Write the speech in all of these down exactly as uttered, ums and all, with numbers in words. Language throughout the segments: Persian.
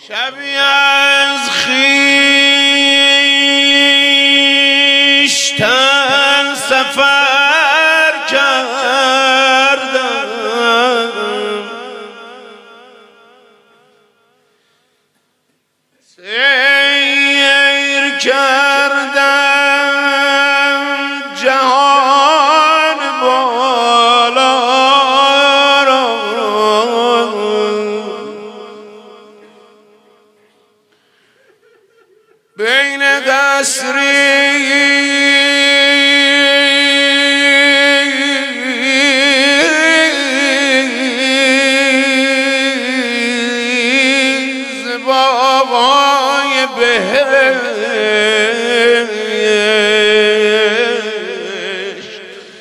شبی از خویشتن سفر کردم، سیر کردم جهان بالا را، بین قصری بابای بهشت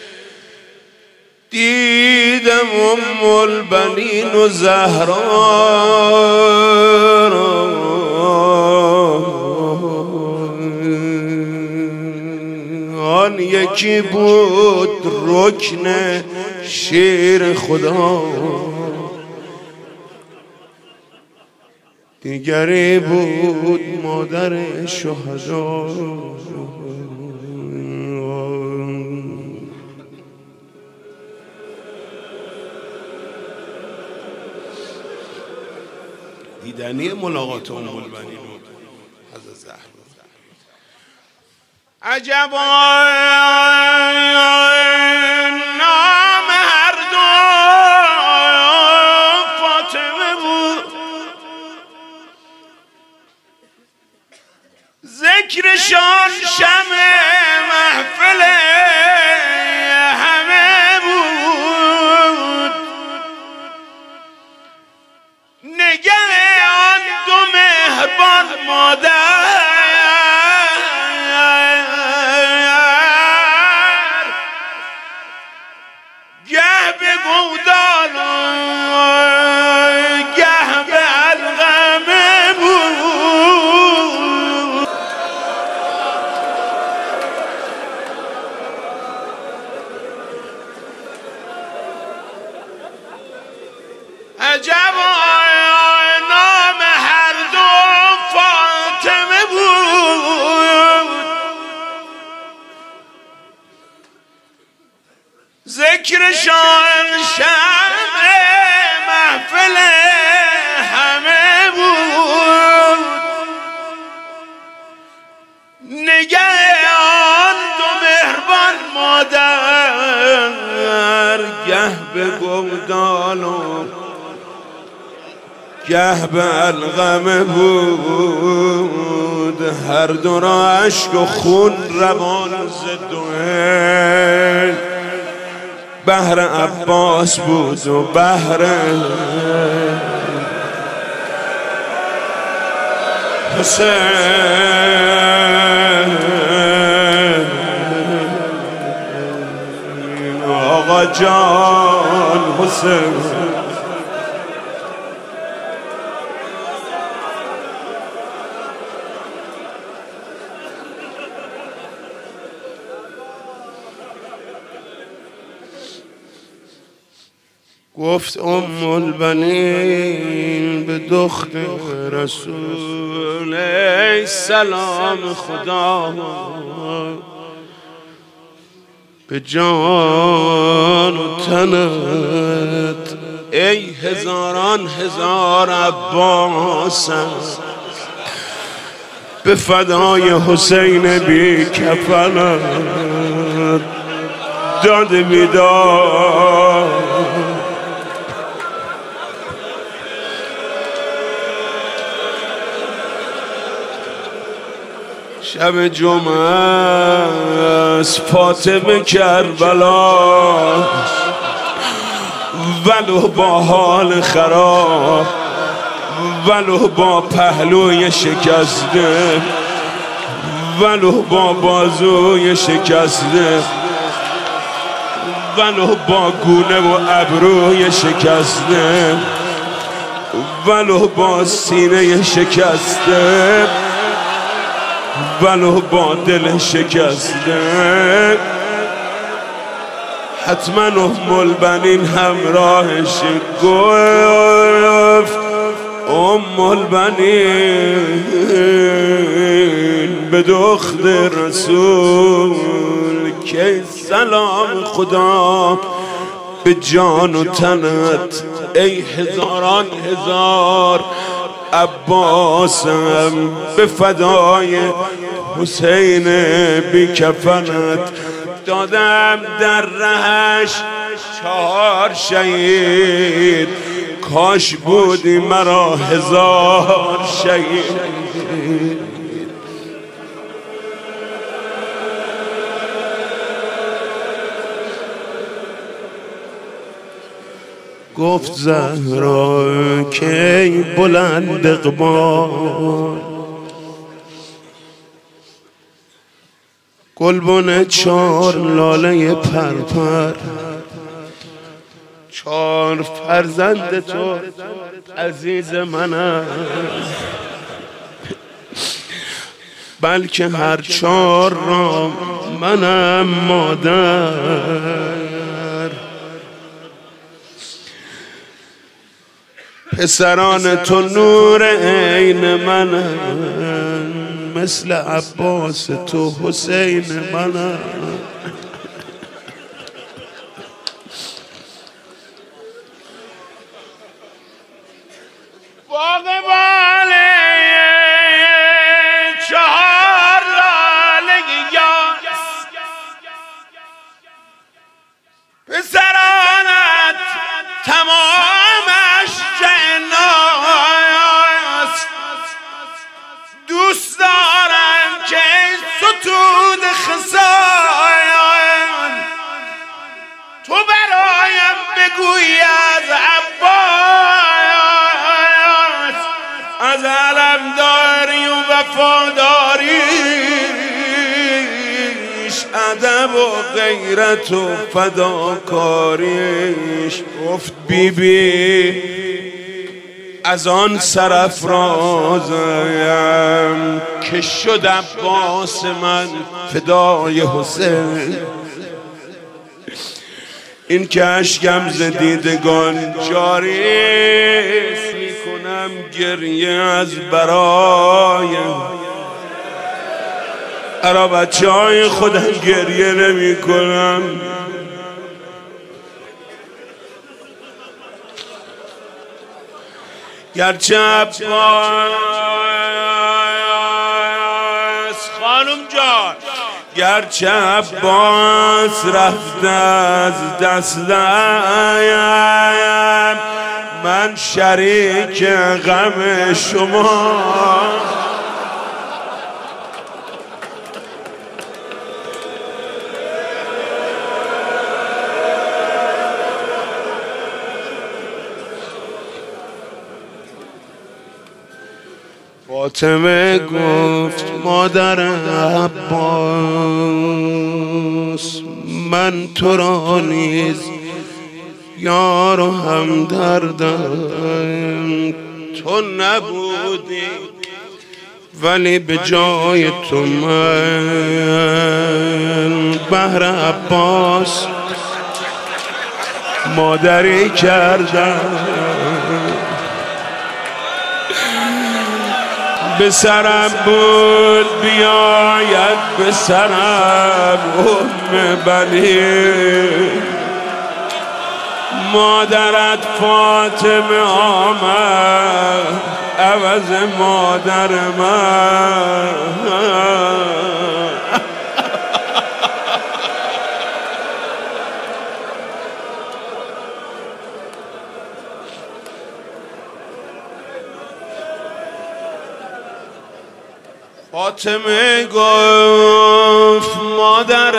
دیدم ام البنین و زهرا را، آن یکی بود رکن شیر خدا، دیگری بود مادر شهدا. دیدنی ملاقات ام البنین حضرت زهرا. عجبا نام هر دو فاطمه بود، ذکرشان شمع محفل همه بود، نگه آن دو مهربان مادر گه به گودال گه به علقمه بود. عجب نام هر دو فاطمه بود، ذکرشان شمع محفل همه بود، نگه آن دو مهربان مادر گه به گودال و گه به علقمه بود، هر دو را اشک و خون روان ز دوئل بهر عباس بود و بهر حسین. آقا جان حسین گفت ام البنین به دختر رسول ای سلام خدا به جان و تنت، ای هزاران هزار عباسم به فدای حسین بی کفنت داد بیدار. شب جمعه از فاطمه کربلا، ولو با حال خراب، ولو با پهلوی شکسته، ولو با بازوی شکسته، ولو با گونه و ابروی شکسته، ولو با سینه شکسته، ولو با دل شکسته، حتما ام البنین همراهش گفت ام البنین به دختر رسول که سلام خدا به جان و تنت ای هزاران هزار عباسم به فدای حسین بی کفنت دادم در رهش چهار شهید کاش بودی مرا هزار شهید. گفت زهرا که بلند اقبال گلبن چار لاله پرپر چار فرزند تو عزیز منم بلکه هر چار را منم مادر. پسران تو نور عین منم مثل عباس تو حسین منم. باغبانه چهار لاله یاس پسرانت تمامش جناس دوست دارم که ستود خزایان تو برایم بگویی از عباس از علمداری و وفاداریش ادب و غیرت و فداکاریش. گفت بی بی از آن سرافرازم که شد عباس من فدای حسین. این که اشکم ز دیدگان جاریست میکنم گریه از برای ارا بچه های خودم گریه نمی کنم. گرچه عباس خانم جان گرچه عباس رفت از دستم من شریک غم شما. فاطمه گفت مادر عباس من تو را نیز یار و همدردم تو نبودی ولی به جای تو من بهر عباس مادری کردم. به سرم بود بیاید به سرم ام بنی مادرت فاطمه آمد عوض مادر من. فاطمه گفت مادر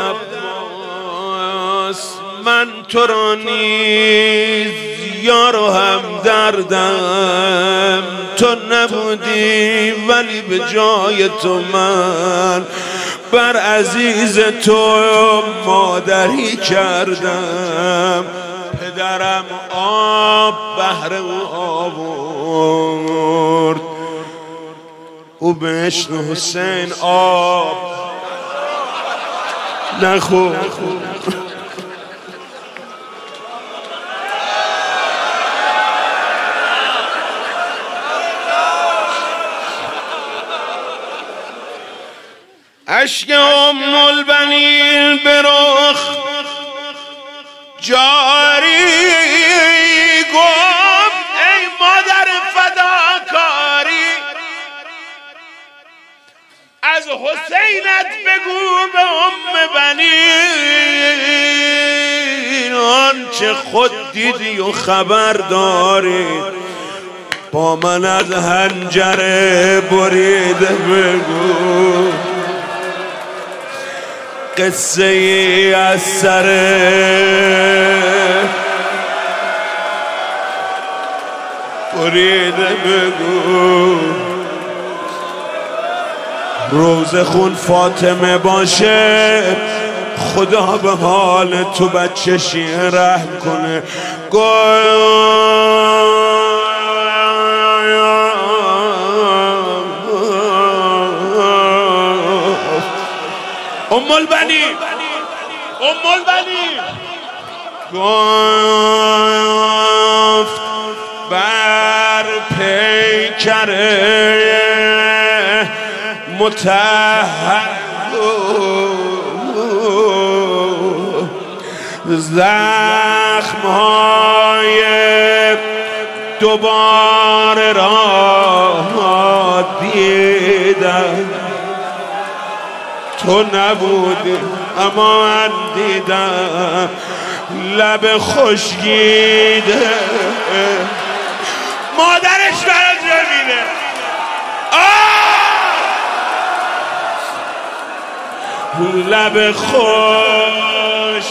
عباس من تو را نیز یار و همدردم تو نبودی ولی به جای تو من بر عزیز تو مادری کردم. پدرم آب بهر او آورد او به عشق حسین آب نخورد. اشک ام البنین به رخ جاری گفت ای مادر فداکاری از حسینت بگو به ام بنین آنچه خود دیدی و خبر داری با من از حنجره بریده بگو قصه ای از سر بریده بگو روز خون فاطمه باشه خدا به حال تو بچشی رحم کنه ام البنین ام البنین گفت بر پیکر مطهر زخم‌های دوباره را دیدم تو نبودی اما من دیدم لب خشکیده مادرش برات میره لب خوش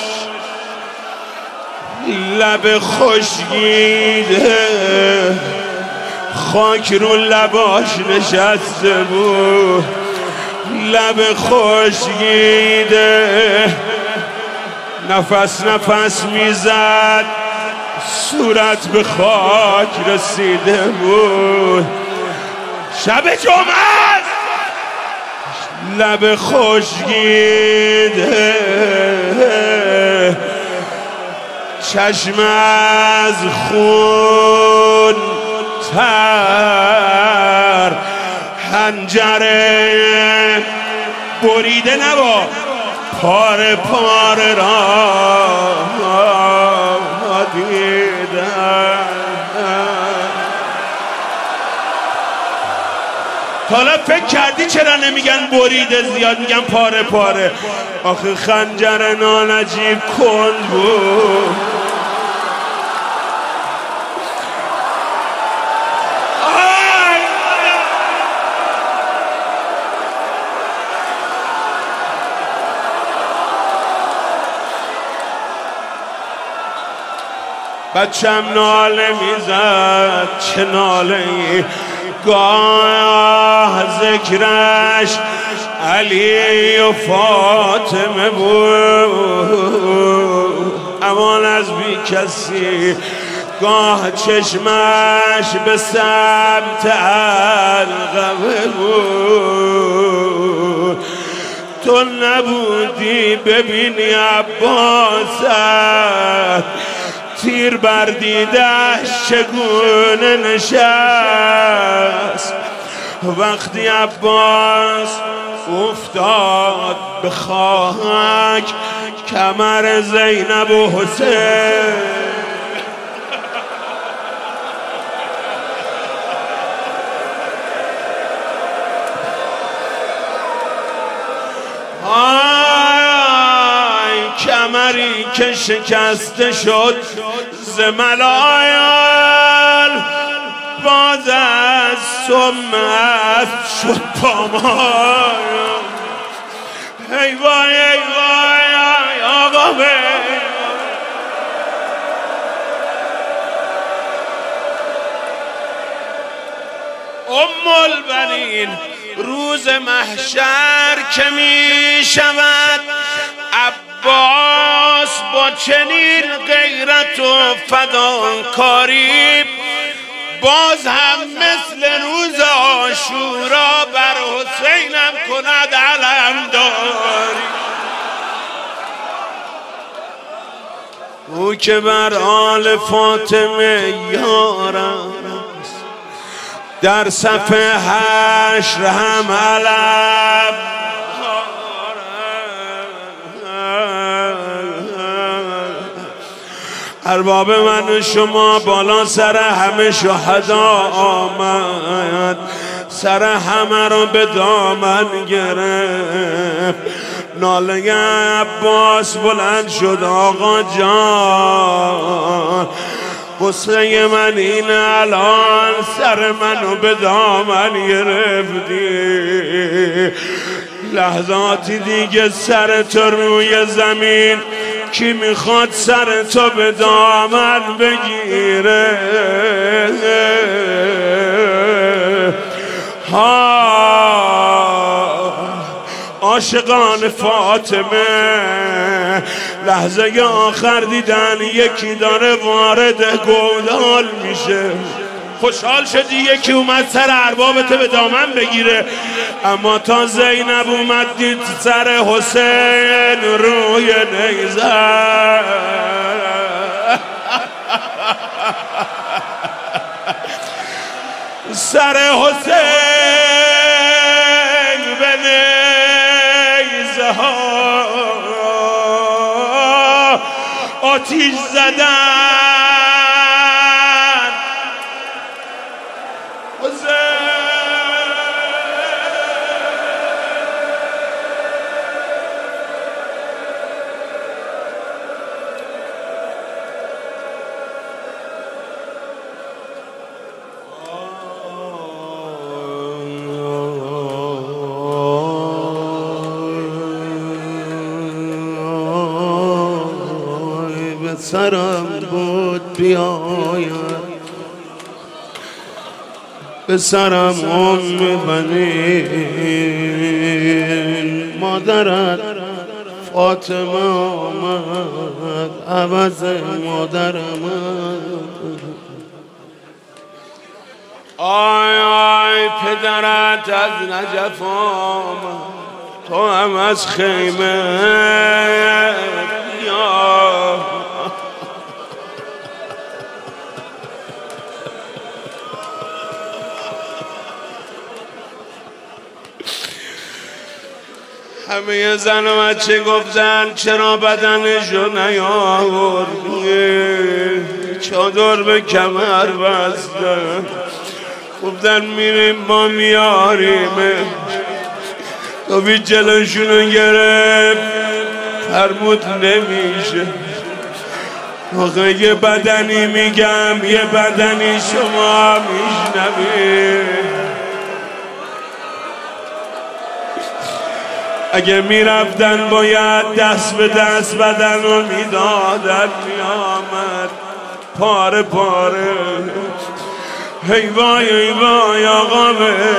لب خشکیده خاک رو لباش نشسته بود لب خشکیده نفس نفس میزد صورت به خاک رسیده بود شب جمعه لب خشکیده چشم از خون تر حنجره بریده نبا پاره پاره را دیدم حالا فکر کردی چرا نمیگن بریده زیاد میگن پاره پاره آخه خنجر نانجیب کند بود بچم ناله میزد چه ناله ای گاه ذکرش علی و فاطمه بود امان از بی کسی گاه چشمش به سمت القمه بود تو نبودی ببینی عباست تیر بر دیدهش چگونه نشست وقتی عباس افتاد به خاک کمر زینب و حسین کمری که شکسته شد ز ملایل باز از سمت شد پامال ای وای ای وای آقا ام البنین روز محشر که می شود عباس با چنین غیرت و فداکاری باز هم مثل روز عاشورا بر حسینم کند علمداری او که بر آل فاطمه یارم در صف حشر هم علم ارباب من و شما بالا سر همه شهدا آمد، سر همه رو به دامن گرفت. ناله عباس بلند شد آقا جان، قصه من این الان سر منو به دامن گرفتی. لحظاتی دیگه سر تو روی زمین، کی میخواد سر تو به دامن بگیره؟ ها عاشقان فاطمه لحظه آخر دیدن یکی داره وارد گودال میشه، خوشحال شدی یکی اومد سر اربابت به دامن بگیره. اما تا زینب اومد دید سر حسین روی نیزه، سر حسین به نیزه ها آتیش زدن. سرم بود بیاید به سرم ام بنین، مادرت فاطمه آمد عوض مادرم. آی آی پدرت از نجف آمد، تو هم از خیمه بیا. همه زن و بچه گفتن چرا بدنشو نیاوردی، چادر به کمر بستن. گفتن میریم ما میاریم. تو جلوشونو گرفت فرمود نمیشه. آخه یه بدنی میگم یه بدنی شما میشنوی. اگه میرفتن باید دست به دست بدن رو میدادن، میامد پاره پاره. هی وای هی وای آقا